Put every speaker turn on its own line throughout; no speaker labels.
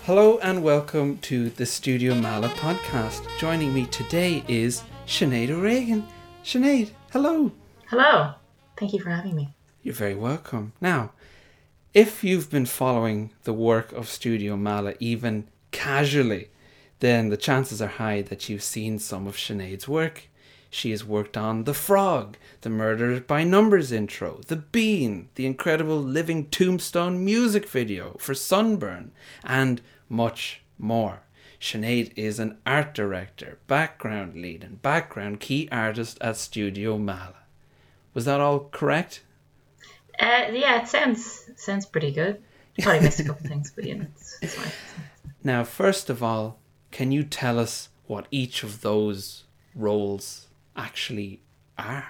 Hello and welcome to the Studio Mala podcast. Joining me today is Sinead O'Regan. Sinead, hello.
Hello. Thank you for having me.
You're very welcome. Now, if you've been following the work of Studio Mala even casually, then the chances are high that you've seen some of Sinead's work. She has worked on The Frog, the Murder by Numbers intro, The Bean, the incredible Living Tombstone music video for Sunburn, and much more. Sinead is an art director, background lead, and background key artist at Studio Mala. Was that all correct?
Yeah, it sounds pretty good. Probably missed a couple things, but it's fine.
Now, first of all, can you tell us what each of those roles actually are?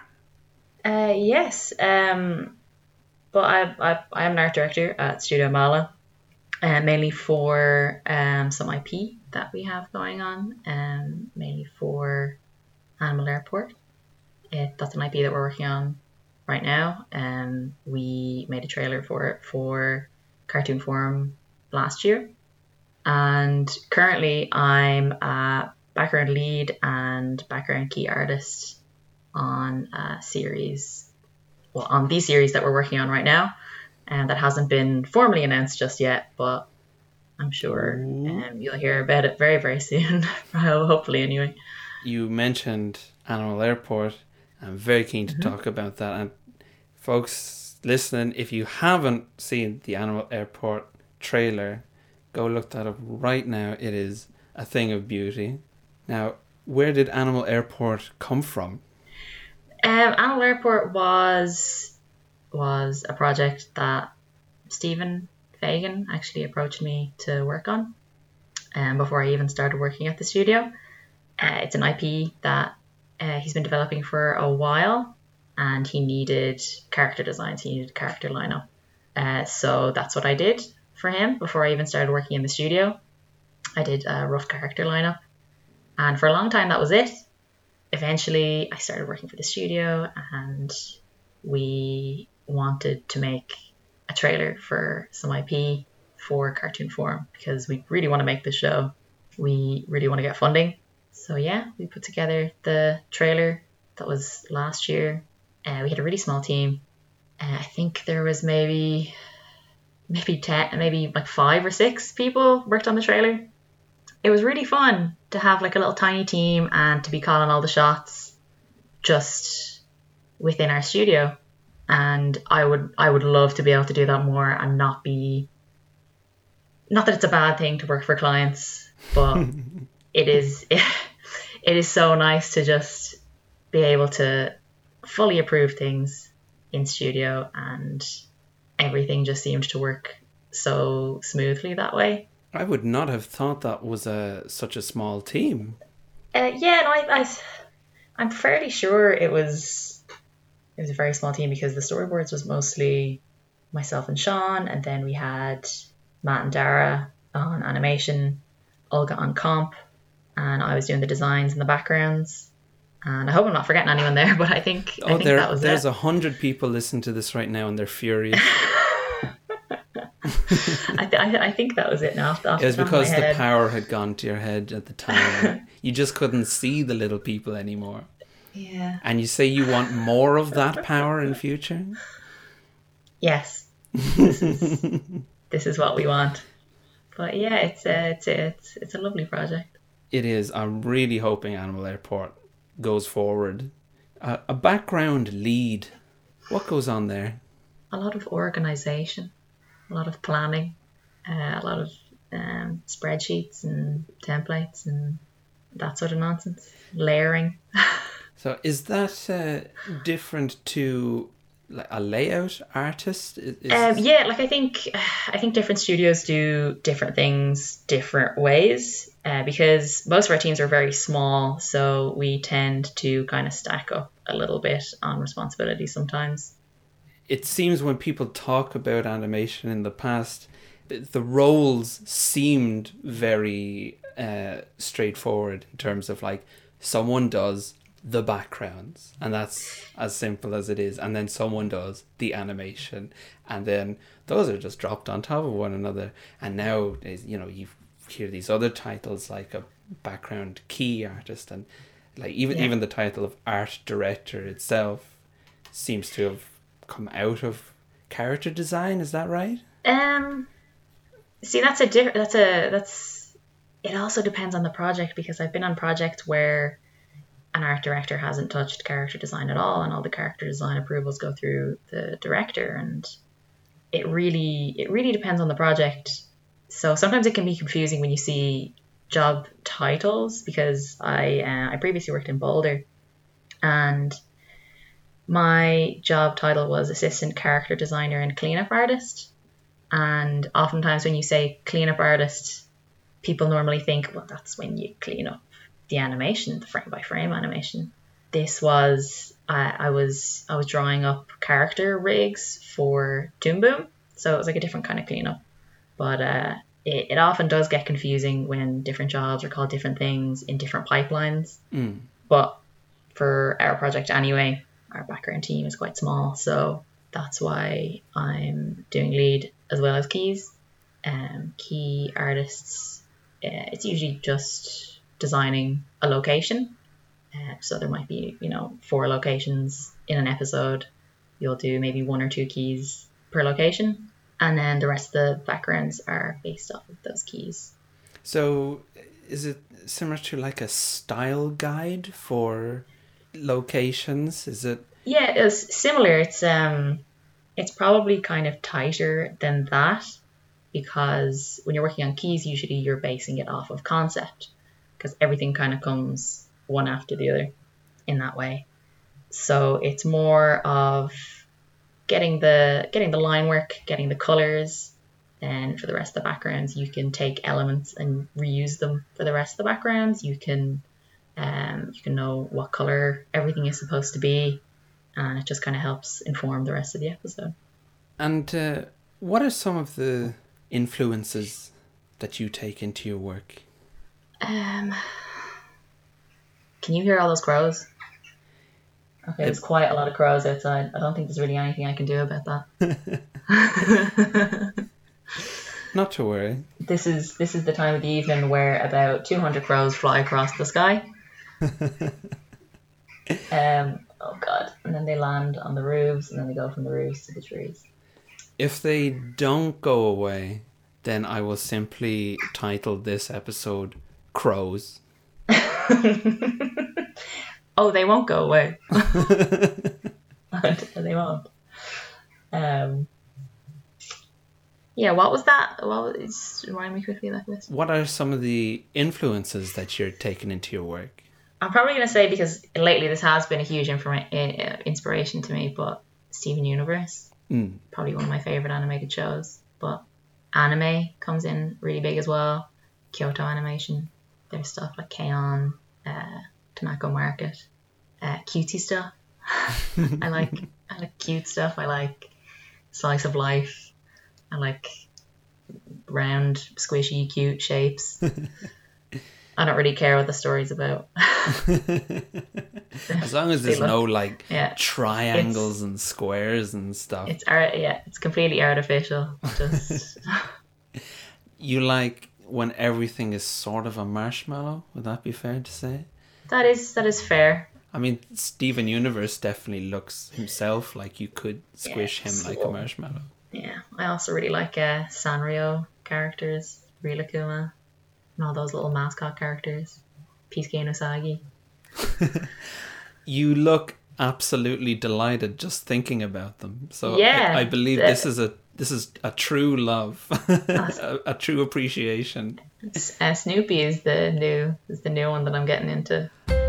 Yes. Well, I am an art director at Studio Mala, mainly for some IP that we have going on, mainly for Animal Airport. That's an IP that we're working on right now. We made a trailer for it for Cartoon Forum last year. And currently I'm a background lead and background key artist on a series, well, on the series that we're working on right now. And that hasn't been formally announced just yet, but I'm sure you'll hear about it very, very soon. Hopefully, anyway.
You mentioned Animal Airport. I'm very keen to talk about that. And folks listening, if you haven't seen the Animal Airport trailer, go look that up right now. It is a thing of beauty. Now, where did Animal Airport come from?
Animal Airport was a project that Stephen Fagan actually approached me to work on before I even started working at the studio. It's an IP that he's been developing for a while, and he needed character designs, he needed a character lineup. So that's what I did for him before I even started working in the studio. I did a rough character lineup, and for a long time that was it. Eventually I started working for the studio, and we wanted to make a trailer for some IP for Cartoon Forum because we really want to make the show. We really want to get funding. So yeah, we put together the trailer. That was last year. We had a really small team. I think there was maybe 10, maybe like 5 or 6 people worked on the trailer. It was really fun to have like a little tiny team and to be calling all the shots just within our studio. And I would love to be able to do that more and not that it's a bad thing to work for clients, but it is so nice to just be able to fully approve things in studio, and everything just seemed to work so smoothly that way.
I would not have thought that was such a small team.
I'm fairly sure it was a very small team because the storyboards was mostly myself and Sean, and then we had Matt and Dara on animation, Olga on comp, and I was doing the designs and the backgrounds. And I hope I'm not forgetting anyone there, but I think that was
there's
it.
100 people listening to this right now and they're furious.
I think that was it now.
It was because the power had gone to your head at the time. You just couldn't see the little people anymore.
Yeah.
And you say you want more of that power in future?
Yes. This is what we want. But yeah, it's a lovely project.
It is. I'm really hoping Animal Airport goes forward. A background lead. What goes on there?
A lot of organisation, a lot of planning, a lot of spreadsheets and templates and that sort of nonsense. Layering.
So is that different to like a layout artist?
Yeah, like I think different studios do different things different ways because most of our teams are very small, so we tend to kind of stack up a little bit on responsibility sometimes.
It seems when people talk about animation in the past, the roles seemed very straightforward in terms of like someone does the backgrounds, and that's as simple as it is, and then someone does the animation, and then those are just dropped on top of one another. And now, you know, you've hear these other titles like a background key artist, and like even the title of art director itself seems to have come out of character design. Is that right?
See, it also depends on the project, because I've been on projects where an art director hasn't touched character design at all, and all the character design approvals go through the director, and it really depends on the project. So sometimes it can be confusing when you see job titles, because I previously worked in Boulder, and my job title was assistant character designer and cleanup artist. And oftentimes when you say cleanup artist, people normally think, well, that's when you clean up the animation, the frame by frame animation. This was, I was drawing up character rigs for Toon Boom. So it was like a different kind of cleanup. But it often does get confusing when different jobs are called different things in different pipelines. But for our project anyway, our background team is quite small. So that's why I'm doing lead as well as keys. Key artists, it's usually just designing a location. So there might be, 4 locations in an episode. You'll do maybe 1 or 2 keys per location. And then the rest of the backgrounds are based off of those keys.
So is it similar to like a style guide for locations? Is it?
Yeah, it's similar. It's probably kind of tighter than that, because when you're working on keys, usually you're basing it off of concept, because everything kind of comes one after the other in that way. So it's more of getting the line work, getting the colors. Then for the rest of the backgrounds, you can take elements and reuse them for the rest of the backgrounds. You can know what color everything is supposed to be, and it just kind of helps inform the rest of the episode.
And what are some of the influences that you take into your work?
Can you hear all those crows? Okay, there's quite a lot of crows outside. I don't think there's really anything I can do about that.
Not to worry.
This is the time of the evening where about 200 crows fly across the sky. Oh god. And then they land on the roofs, and then they go from the roofs to the trees.
If they don't go away, then I will simply title this episode Crows.
Oh, they won't go away. They won't. Yeah, what was that? Just remind me quickly of that list.
What are some of the influences that you're taking into your work?
I'm probably going to say, because lately this has been a huge inspiration to me, but Steven Universe. Probably one of my favourite animated shows. But anime comes in really big as well. Kyoto Animation. There's stuff like K-On!, Tanako Market, cutesy stuff. I like cute stuff. I like slice of life. I like round, squishy, cute shapes. I don't really care what the story's about.
As long as there's no triangles and squares and stuff.
It's art. Yeah, it's completely artificial. Just
you like when everything is sort of a marshmallow? Would that be fair to say?
That is fair.
I mean, Steven Universe definitely looks himself like you could squish him like a marshmallow.
Yeah, I also really like Sanrio characters, Rilakuma, and all those little mascot characters, Pisuke and Usagi.
You look absolutely delighted just thinking about them. So yeah, I believe this is a true love, a true appreciation.
Snoopy is the new one that I'm getting into.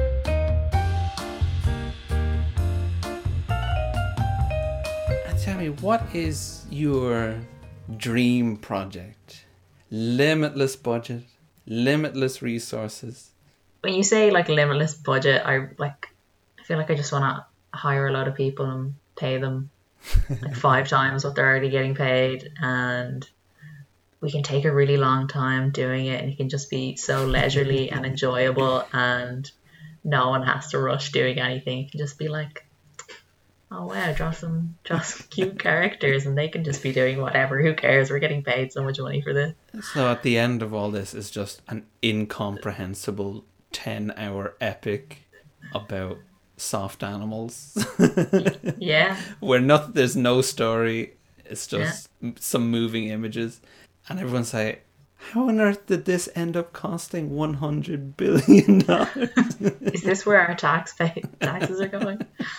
Tell me, what is your dream project? Limitless budget, limitless resources.
When you say like limitless budget, I feel like I just want to hire a lot of people and pay them like 5 times what they're already getting paid, and we can take a really long time doing it, and it can just be so leisurely and enjoyable, and no one has to rush doing anything. It can just be like oh wow, draw some cute characters and they can just be doing whatever. Who cares? We're getting paid so much money for this.
So at the end of all this is just an incomprehensible 10-hour epic about soft animals.
Yeah.
Where there's no story. It's just some moving images. And everyone's like, how on earth did this end up costing $100 billion?
Is this where our taxes are going?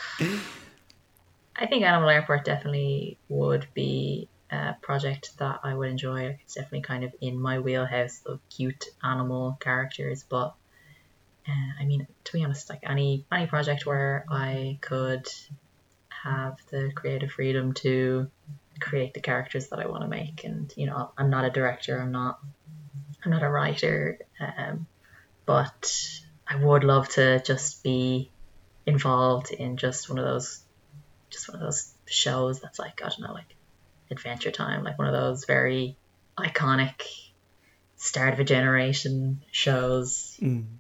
I think Animal Airport definitely would be a project that I would enjoy. It's definitely kind of in my wheelhouse of cute animal characters. But I mean, to be honest, like any project where I could have the creative freedom to create the characters that I want to make, and you know, I'm not a director, I'm not a writer, but I would love to just be involved in just one of those shows that's like, I don't know, like Adventure Time, like one of those very iconic start of a generation shows.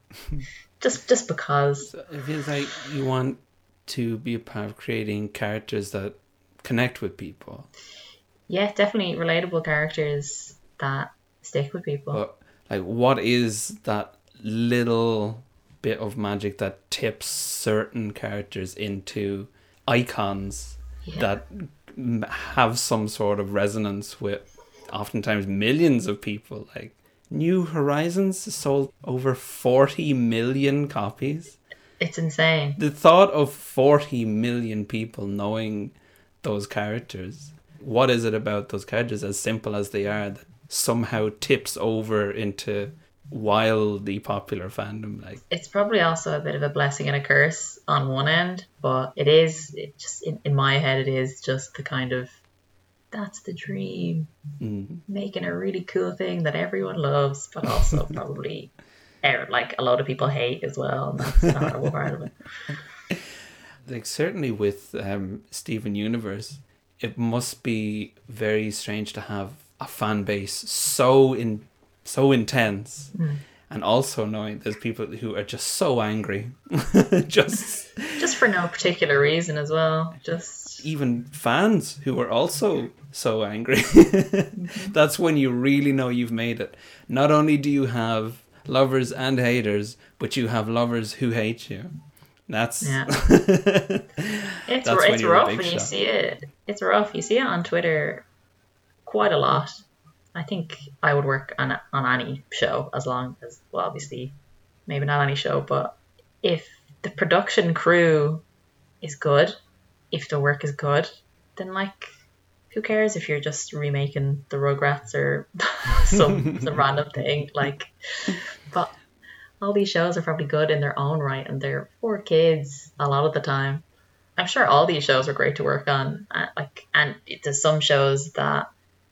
just because
So it feels like you want to be a part of creating characters that connect with people.
Yeah, definitely relatable characters that stick with people.
But like, what is that little bit of magic that tips certain characters into icons that have some sort of resonance with oftentimes millions of people? Like New Horizons sold over 40 million copies.
It's insane.
The thought of 40 million people knowing those characters, what is it about those characters, as simple as they are, that somehow tips over into wildly popular fandom? Like,
it's probably also a bit of a blessing and a curse on one end, but it just in my head, it is just the kind of, that's the dream, making a really cool thing that everyone loves, but also probably like a lot of people hate as well, and that's the horrible part of it.
Like, certainly with Steven Universe, it must be very strange to have a fan base so intense, and also knowing there's people who are just so angry, just
for no particular reason as well. Just
even fans who are also so angry. That's when you really know you've made it. Not only do you have lovers and haters, but you have lovers who hate you. That's
it's rough when you see it. It's rough. You see it on Twitter quite a lot. I think I would work on any show, as long as, well, obviously maybe not any show, but if the production crew is good, if the work is good, then like, who cares if you're just remaking the Rugrats or some random thing, like, but all these shows are probably good in their own right, and they're for kids a lot of the time. I'm sure all these shows are great to work on, and there's some shows that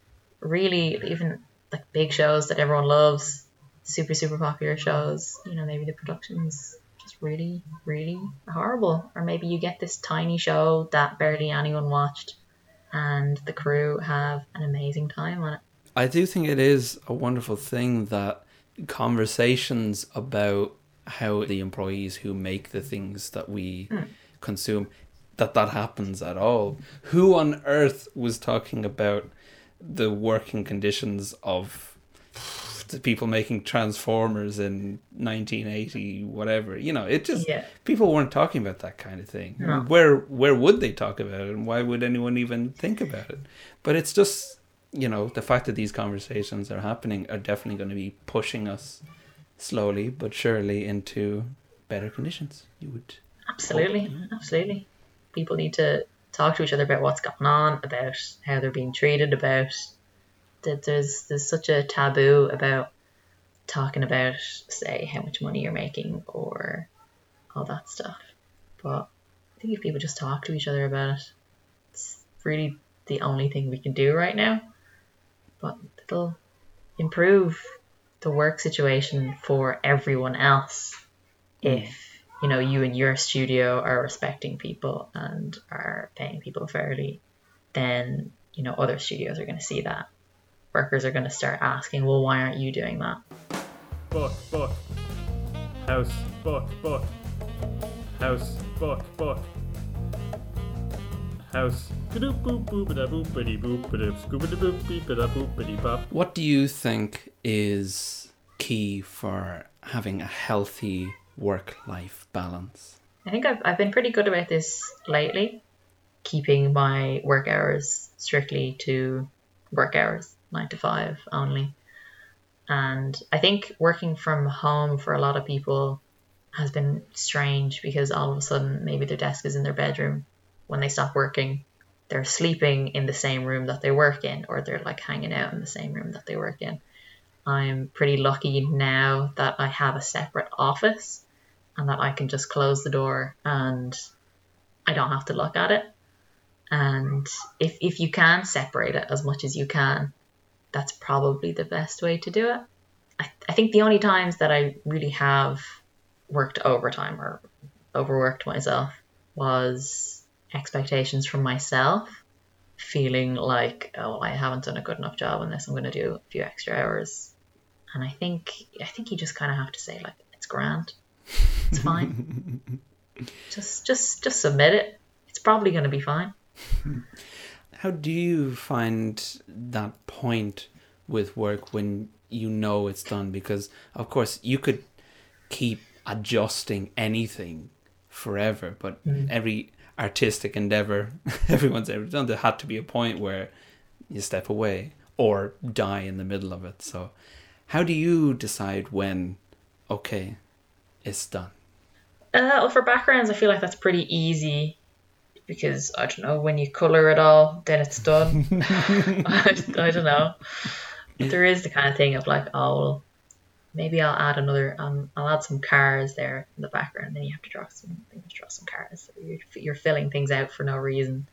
really, even like big shows that everyone loves, super popular shows, you know, maybe the production's just really, really horrible, or maybe you get this tiny show that barely anyone watched, and the crew have an amazing time on it.
I do think it is a wonderful thing that conversations about how the employees who make the things that we consume, that happens at all. Who on earth was talking about the working conditions of the people making Transformers in 1980, whatever? You know, it just, people weren't talking about that kind of thing.
No.
Where would they talk about it, and why would anyone even think about it? But it's just, you know, the fact that these conversations are happening are definitely going to be pushing us slowly but surely into better conditions. You would
Absolutely. People need to talk to each other about what's going on, about how they're being treated, about that there's such a taboo about talking about, say, how much money you're making or all that stuff. But I think if people just talk to each other about it, it's really the only thing we can do right now. But it'll improve the work situation for everyone else if, you know, you and your studio are respecting people and are paying people fairly. Then, you know, other studios are going to see that. Workers are going to start asking, well, why aren't you doing that?
Book. House, book. House, book. house.
What do you think is key for having a healthy work-life balance?
I think I've been pretty good about this lately, keeping my work hours strictly to work hours, 9 to 5 only. And I think working from home for a lot of people has been strange because all of a sudden maybe their desk is in their bedroom. When they stop working, they're sleeping in the same room that they work in, or they're like hanging out in the same room that they work in. I'm pretty lucky now that I have a separate office and that I can just close the door and I don't have to look at it. And if you can separate it as much as you can, that's probably the best way to do it. I think the only times that I really have worked overtime or overworked myself was expectations from myself, feeling like, oh, I haven't done a good enough job on this, I'm going to do a few extra hours. And I think you just kind of have to say, like, it's grand, it's fine. just submit it. It's probably going to be fine.
How do you find that point with work when you know it's done? Because, of course, you could keep adjusting anything forever, but every artistic endeavor everyone's ever done, there had to be a point where you step away or die in the middle of it. So how do you decide when, okay, it's done?
Well, for backgrounds, I feel like that's pretty easy because, I don't know, when you colour it all, then it's done. I don't know. There is the kind of thing of like, oh, well, maybe I'll add I'll add some cars there in the background. Then you have to draw some cars. So you're filling things out for no reason,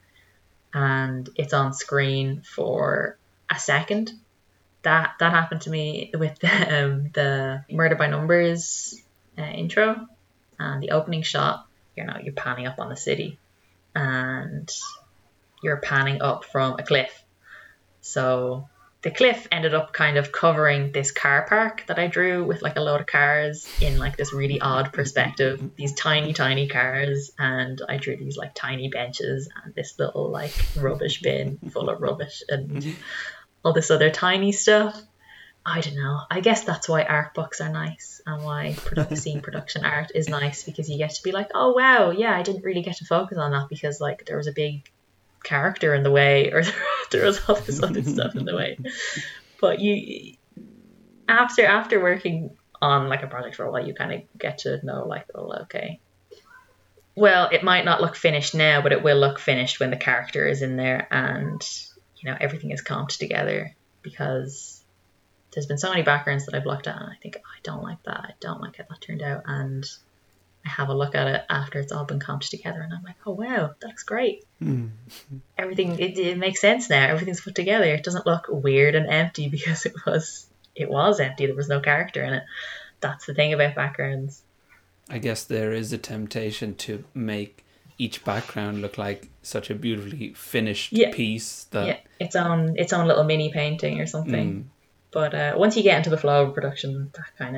and it's on screen for a second. That happened to me with the Murder by Numbers intro and the opening shot. You're panning up on the city, and you're panning up from a cliff. So the cliff ended up kind of covering this car park that I drew with like a load of cars in like this really odd perspective, these tiny, tiny cars. And I drew these like tiny benches and this little like rubbish bin full of rubbish and all this other tiny stuff. I don't know. I guess that's why art books are nice and why scene production art is nice, because you get to be like, oh, wow, yeah, I didn't really get to focus on that because like there was a big character in the way, or there was all this other stuff in the way. But you after working on like a project for a while, you kind of get to know like, oh, okay, well, it might not look finished now, but it will look finished when the character is in there and everything is comped together. Because there's been so many backgrounds that I've looked at and I think, oh, I don't like that, I don't like how that turned out, and I have a look at it after it's all been comped together and I'm like, oh wow, that looks great. Everything, it makes sense now. Everything's put together. It doesn't look weird and empty because it was empty. There was no character in it. That's the thing about backgrounds.
I guess there is a temptation to make each background look like such a beautifully finished piece that
its own little mini painting or something. But once you get into the flow of production,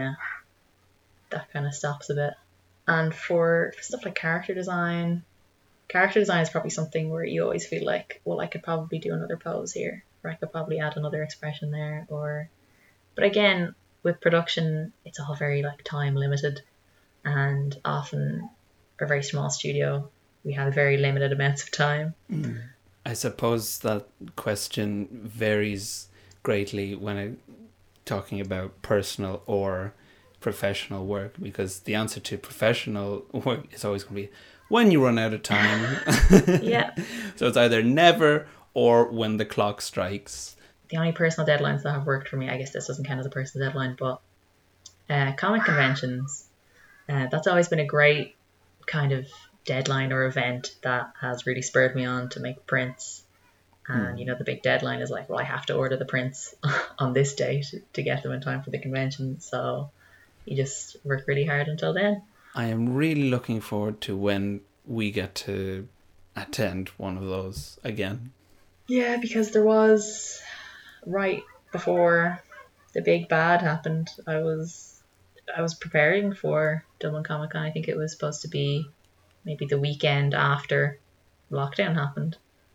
that kind of stops a bit. And for stuff like character design is probably something where you always feel like, well, I could probably do another pose here, or I could probably add another expression there, but again, with production, it's all very like time limited, and often a very small studio, we have very limited amounts of time.
I suppose that question varies greatly when I'm talking about personal or professional work, because the answer to professional work is always going to be when you run out of time.
Yeah.
So it's either never or when the clock strikes.
The only personal deadlines that have worked for me, I guess this doesn't count as a personal deadline, but comic conventions, that's always been a great kind of deadline or event that has really spurred me on to make prints. And the big deadline is like, well, I have to order the prints on this date to get them in time for the convention. So you just work really hard until then.
I am really looking forward to when we get to attend one of those again.
Yeah, because there was, right before the big bad happened, I was preparing for Dublin Comic Con. I think it was supposed to be maybe the weekend after lockdown happened.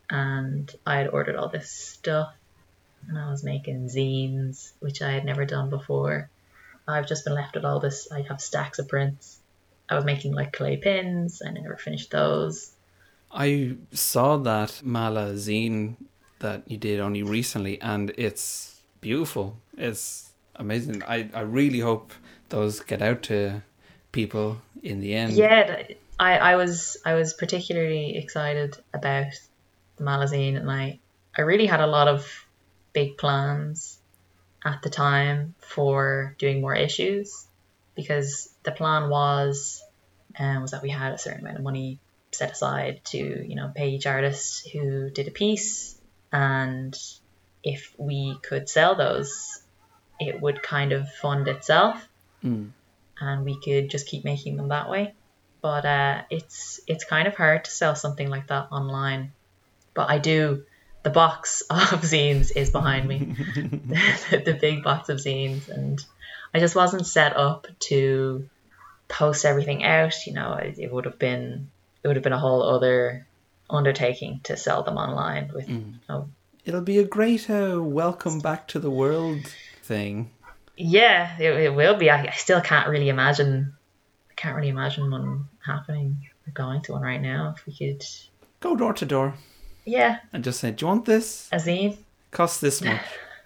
and I had ordered all this stuff, and I was making zines, which I had never done before. I've just been left with all this. I have stacks of prints. I was making like clay pins. I never finished those.
I saw that Mala zine that you did only recently, and it's beautiful. It's amazing. I really hope those get out to people in the end.
Yeah, I was particularly excited about the Malazine, and I really had a lot of big plans at the time for doing more issues, because the plan was that we had a certain amount of money set aside to pay each artist who did a piece, and if we could sell those, it would kind of fund itself, and we could just keep making them that way. But it's kind of hard to sell something like that online. But I do. The box of zines is behind me, the big box of zines, and I just wasn't set up to post everything out. It would have been a whole other undertaking to sell them online. With
It'll be a great welcome back to the world thing.
Yeah, it will be. I still can't really imagine. I can't really imagine one happening or going to one right now. If we could
go door to door.
Yeah.
And just say, do you want this?
A zine?
Costs this much.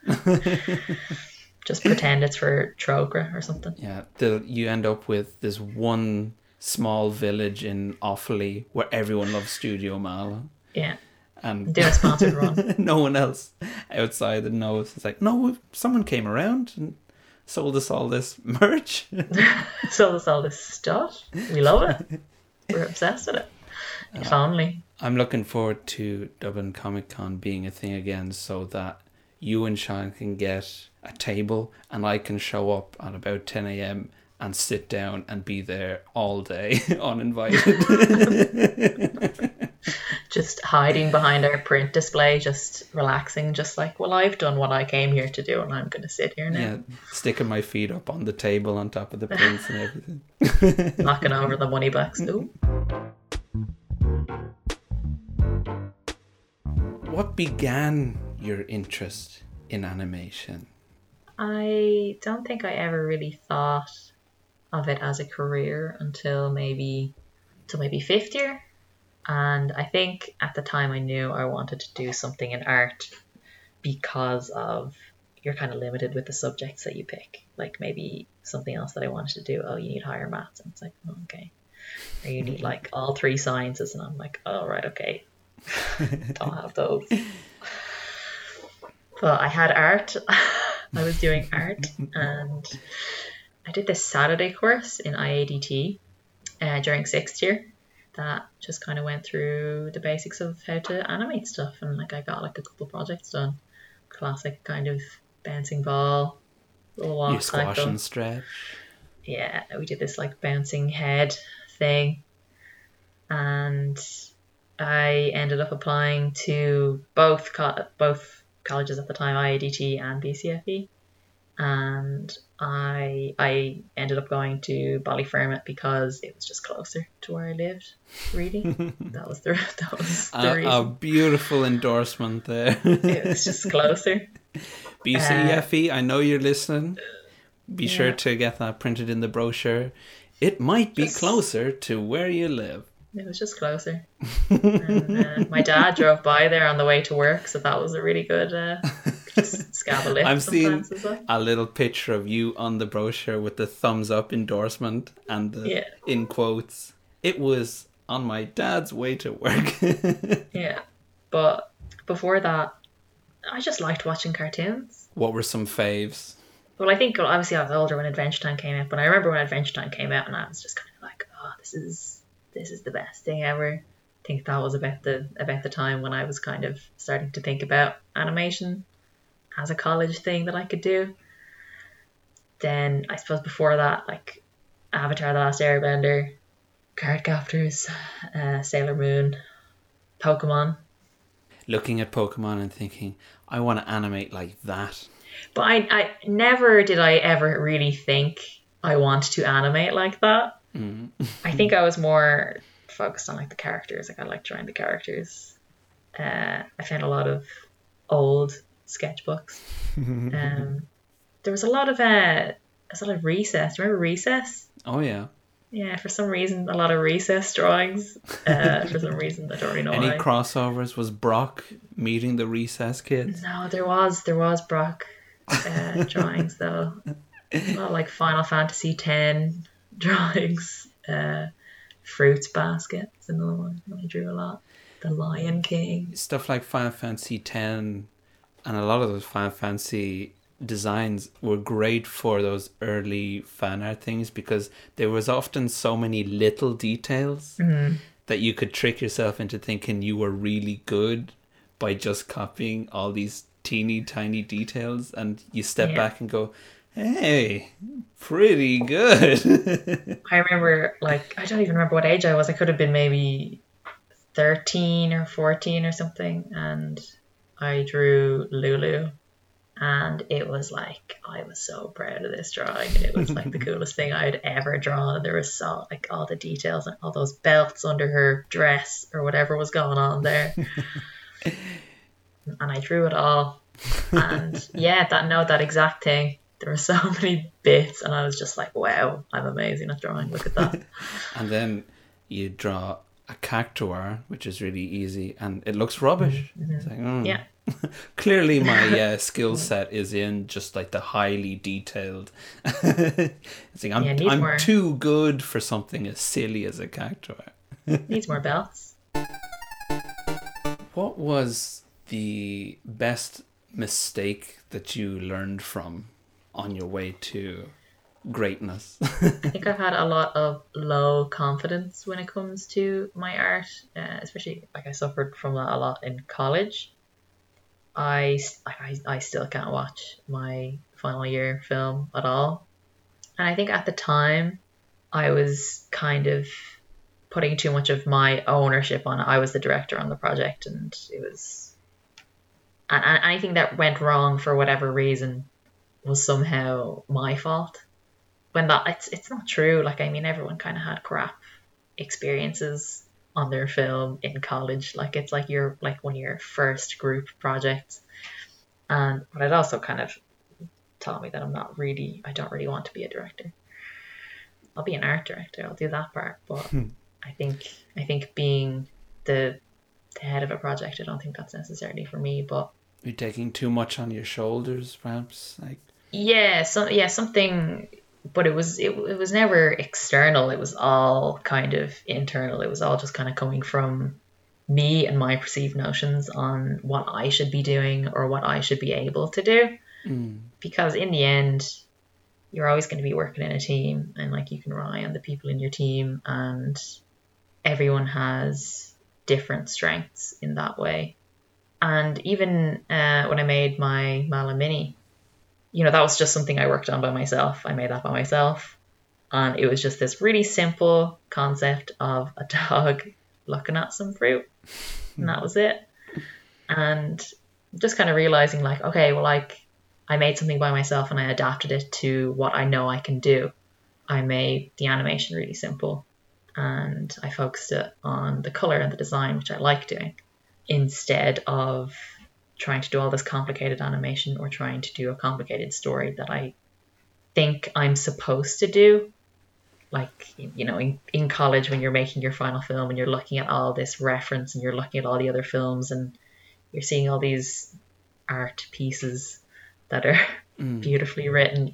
Just pretend it's for Trogra or something.
Yeah. You end up with this one small village in Offaly where everyone loves Studio Mala.
Yeah.
And
do a sponsored run.
No one else outside that knows. It's like, no, someone came around and sold us all this merch.
Sold us all this stuff. We love it. We're obsessed with it. If only.
I'm looking forward to Dublin Comic Con being a thing again, so that you and Sean can get a table and I can show up at about 10 a.m. and sit down and be there all day uninvited.
Just hiding behind our print display, just relaxing, just like, well, I've done what I came here to do and I'm going to sit here now.
Yeah, sticking my feet up on the table on top of the prints and everything.
Knocking over the money box. Ooh.
What began your interest in animation?
I don't think I ever really thought of it as a career until maybe fifth year. And I think at the time I knew I wanted to do something in art, because of you're kind of limited with the subjects that you pick. Like maybe something else that I wanted to do, you need higher maths. And it's like, oh, okay. Or you need like all three sciences. And I'm like, oh, right, okay. Don't have those. But I had art. I was doing art, and I did this Saturday course in IADT during sixth year that just kind of went through the basics of how to animate stuff, and like I got like a couple projects done. Classic kind of bouncing ball, little walk,
you squash
cycle.
And stretch.
Yeah, we did this like bouncing head thing, and I ended up applying to both colleges at the time, IADT and BCFE, and I ended up going to Ballyfermot because it was just closer to where I lived. Really, that was the reason.
A beautiful endorsement there.
It was just closer.
BCFE, I know you're listening. Be sure to get that printed in the brochure. It might be closer to where you live.
It was just closer. And, my dad drove by there on the way to work, so that was a really good just scab a lift.
I'm seeing a little picture of you on the brochure with the thumbs up endorsement and the in quotes. It was on my dad's way to work.
Yeah, but before that, I just liked watching cartoons.
What were some faves?
Well, I think obviously I was older when Adventure Time came out, but I remember when Adventure Time came out and I was just kind of like, oh, this is the best thing ever. I think that was about the time when I was kind of starting to think about animation as a college thing that I could do. Then I suppose before that, like Avatar: The Last Airbender, Cardcaptors, Sailor Moon, Pokemon.
Looking at Pokemon and thinking, I want to animate like that.
But I never did I ever really think I want to animate like that. I think I was more focused on like the characters. Like I like drawing the characters. I found a lot of old sketchbooks. There was a lot of Recess. Do you remember Recess?
Oh yeah.
Yeah, for some reason, a lot of Recess drawings. For some reason, I don't really know
Any
why.
crossovers? Was Brock meeting the Recess kids?
No, there was Brock drawings though. A lot like Final Fantasy X drawings. Fruits Basket is another one I drew a lot. The Lion King.
Stuff like Final Fantasy X, and a lot of those Final Fantasy designs were great for those early fan art things, because there was often so many little details that you could trick yourself into thinking you were really good by just copying all these teeny tiny details, and you step back and go, hey, pretty good.
I remember, like, I don't even remember what age I was. I could have been maybe 13 or 14 or something, and I drew Lulu, and it was like, I was so proud of this drawing. It was like the coolest thing I had ever drawn. There was so, like, all the details and all those belts under her dress or whatever was going on there. And I drew it all. And yeah, that exact thing. There were so many bits, and I was just like, wow, I'm amazing at drawing. Look at that.
And then you draw a cactuar, which is really easy, and it looks rubbish. It's like,
Yeah.
Clearly my skill set is in just like the highly detailed. It's like I'm too good for something as silly as a cactuar.
Needs more belts.
What was the best mistake that you learned from on your way to greatness?
I think I've had a lot of low confidence when it comes to my art, especially like I suffered from that a lot in college. I still can't watch my final year film at all. And I think at the time I was kind of putting too much of my ownership on it. I was the director on the project, and it was, and anything that went wrong for whatever reason was somehow my fault. When that it's not true. Like, I mean, everyone kind of had crap experiences on their film in college. Like, it's like you're like one of your first group projects. But it also kind of taught me that I don't really want to be a director. I'll be an art director. I'll do that part. But I think being the head of a project, I don't think that's necessarily for me. But
you're taking too much on your shoulders, perhaps. Like,
something. But it was never external. It was all kind of internal. It was all just kind of coming from me and my perceived notions on what I should be doing or what I should be able to do. Because in the end, you're always going to be working in a team, and like, you can rely on the people in your team, and everyone has different strengths in that way. And even when I made my Mala Mini, that was just something I worked on by myself. I made that by myself. And it was just this really simple concept of a dog looking at some fruit. And that was it. And just kind of realizing, like, okay, well, like, I made something by myself and I adapted it to what I know I can do. I made the animation really simple, and I focused it on the color and the design, which I like doing, instead of trying to do all this complicated animation or trying to do a complicated story that I think I'm supposed to do. Like, in college, when you're making your final film and you're looking at all this reference and you're looking at all the other films and you're seeing all these art pieces that are beautifully written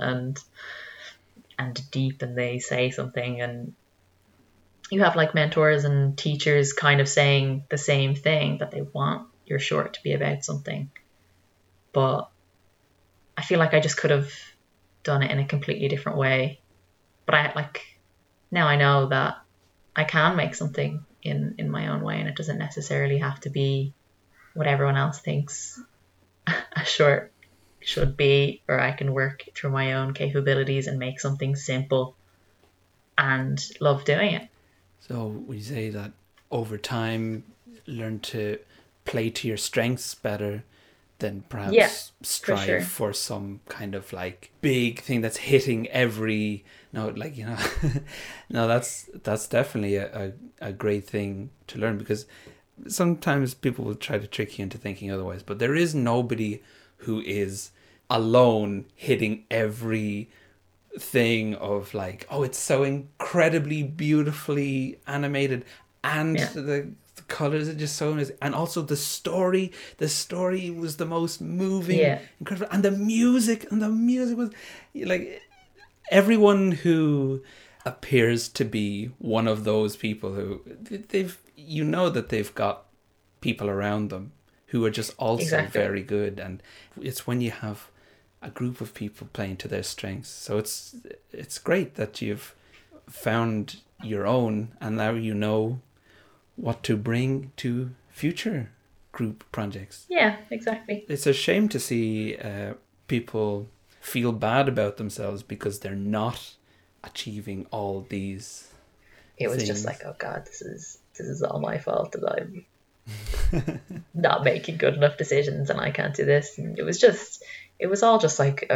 and deep, and they say something, and you have like mentors and teachers kind of saying the same thing, that they want your short to be about something. But I feel like I just could have done it in a completely different way. But now I know that I can make something in my own way, and it doesn't necessarily have to be what everyone else thinks a short should be, or I can work through my own capabilities and make something simple and love doing it.
So would you say that over time learn to play to your strengths better than perhaps strive for some kind of like big thing that's hitting every no, that's definitely a great thing to learn, because sometimes people will try to trick you into thinking otherwise, but there is nobody who is alone hitting every thing of like, oh, it's so incredibly beautifully animated, and the colors are just so nice, and also the story was the most moving, incredible, and the music was like, everyone who appears to be one of those people who they've got people around them who are just also very good, and it's when you have a group of people playing to their strengths. So it's great that you've found your own, and now you know what to bring to future group projects.
Yeah, exactly.
It's a shame to see people feel bad about themselves because they're not achieving all these
It was
things.
just like, oh God, this is all my fault that I'm not making good enough decisions and I can't do this. And it was all just like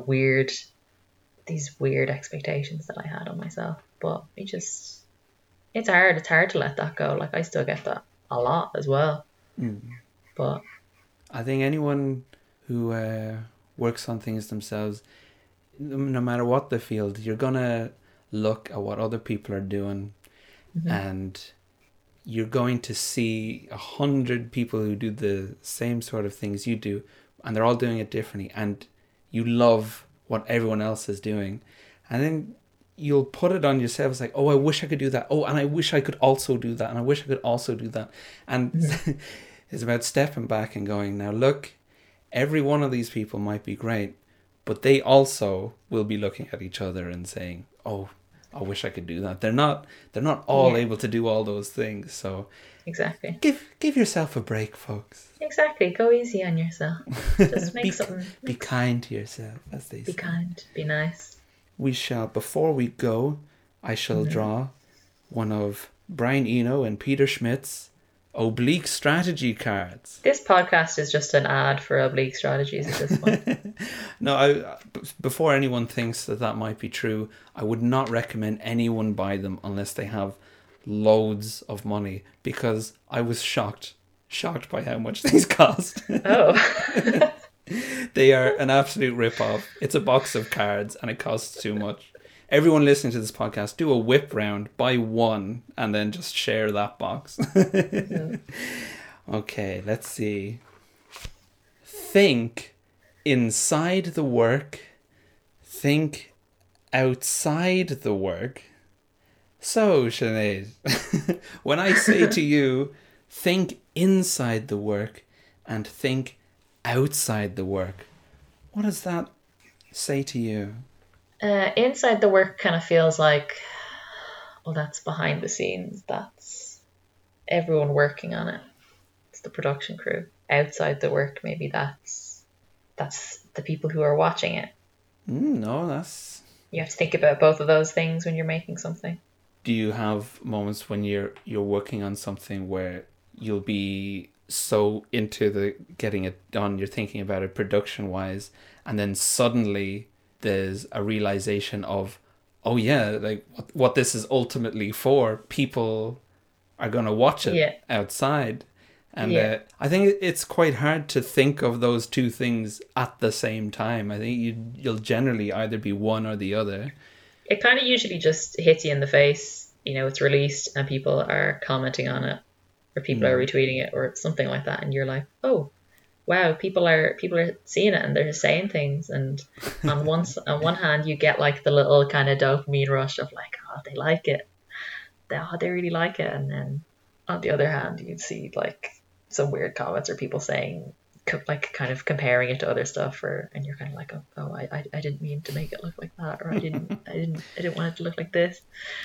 these weird expectations that I had on myself. But it's hard to let that go. Like, I still get that a lot as well. But
I think anyone who works on things themselves, no matter what the field, you're gonna look at what other people are doing, and you're going to see 100 people who do the same sort of things you do, and they're all doing it differently, and you love what everyone else is doing, and then you'll put it on yourself. It's like, oh, I wish I could do that. Oh, and I wish I could also do that, and I wish I could also do that. And it's about stepping back and going, now look, every one of these people might be great, but they also will be looking at each other and saying, oh, I wish I could do that. They're not all able to do all those things. So
exactly,
give yourself a break, folks.
Exactly, go easy on yourself. Just make something.
Be kind to yourself, as they say.
Be kind, be nice.
We shall, before we go, I shall draw one of Brian Eno and Peter Schmidt's oblique strategy cards.
This podcast is just an ad for oblique strategies at this point.
No, before anyone thinks that might be true, I would not recommend anyone buy them unless they have loads of money, because I was shocked by how much these cost.
Oh.
They are an absolute rip-off. It's a box of cards and it costs too much. Everyone listening to this podcast, do a whip round, buy one, and then just share that box. Okay, let's see. Think inside the work. Think outside the work. So, Sinead, when I say to you, think inside the work and think outside the work, what does that say to you?
Inside the work kind of feels like, well, that's behind the scenes. That's everyone working on it. It's the production crew. Outside the work, maybe that's the people who are watching it.
No, that's...
You have to think about both of those things when you're making something.
Do you have moments when you're working on something where you'll be so into the getting it done, you're thinking about it production wise, and then suddenly there's a realization of, oh yeah, like what this is ultimately for, people are going to watch it outside, and I think it's quite hard to think of those two things at the same time. I think you'll generally either be one or the other.
It kind of usually just hits you in the face, it's released and people are commenting on it, or people are retweeting it or something like that, and you're like, oh wow, people are seeing it and they're saying things, and on one hand you get like the little kind of dopamine rush of like, oh, they like it, they really like it, and then on the other hand you'd see like some weird comments or people saying, like, kind of comparing it to other stuff, and you're kind of like, oh, I didn't mean to make it look like that, or I didn't want it to look like this.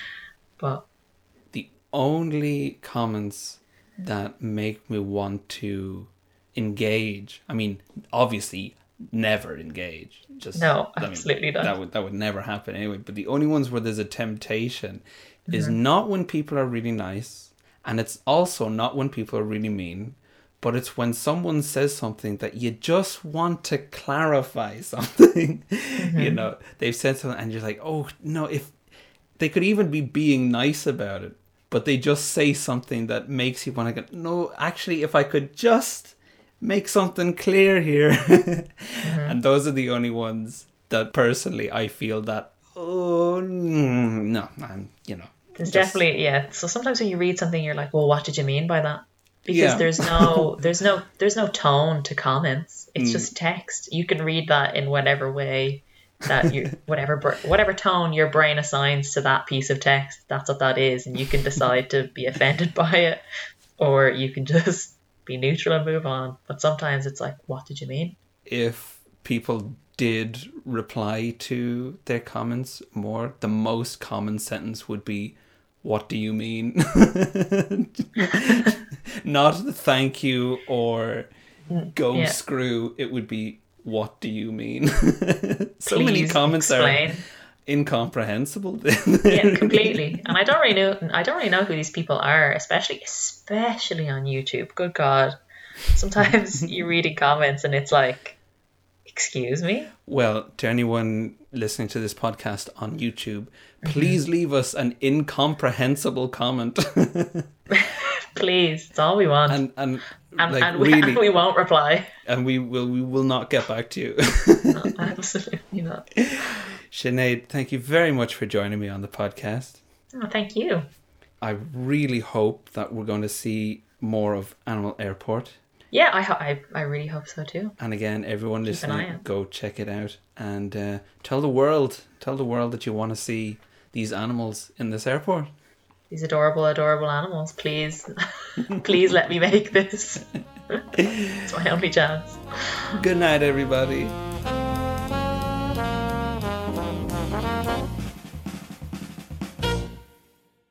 But
the only comments that make me want to engage, I mean, obviously never engage, just
no, absolutely not.
That would never happen anyway, but the only ones where there's a temptation is not when people are really nice, and it's also not when people are really mean, but it's when someone says something that you just want to clarify something. They've said something and you're like, oh no, if they could even be being nice about it, but they just say something that makes you want to go, no, actually, if I could just make something clear here. And those are the only ones that personally I feel that, oh, no, I'm,
There's definitely, yeah. So sometimes when you read something, you're like, well, what did you mean by that? Because there's no tone to comments. It's just text. You can read that in whatever way that you, whatever tone your brain assigns to that piece of text. That's what that is, and you can decide to be offended by it, or you can just be neutral and move on. But sometimes it's like, what did you mean?
If people did reply to their comments more, the most common sentence would be, what do you mean? Not thank you or go screw. It would be, what do you mean? So
Please
many comments
explain.
are incomprehensible.
Yeah, completely. And I don't really know who these people are, especially on YouTube. Good God. Sometimes you're reading comments and it's like, excuse me?
Well, to anyone listening to this podcast on YouTube, please leave us an incomprehensible comment.
Please, it's all we want.
And
we won't reply.
And we will not get back to you.
No, absolutely not.
Sinead, thank you very much for joining me on the podcast.
Oh, thank you.
I really hope that we're going to see more of Animal Airport.
Yeah, I really hope so too.
And again, everyone
Keep an eye
listening,
out.
go check it out and tell the world that you want to see these animals in this airport.
These adorable, adorable animals. Please, please let me make this. It's my only chance.
Good night, everybody.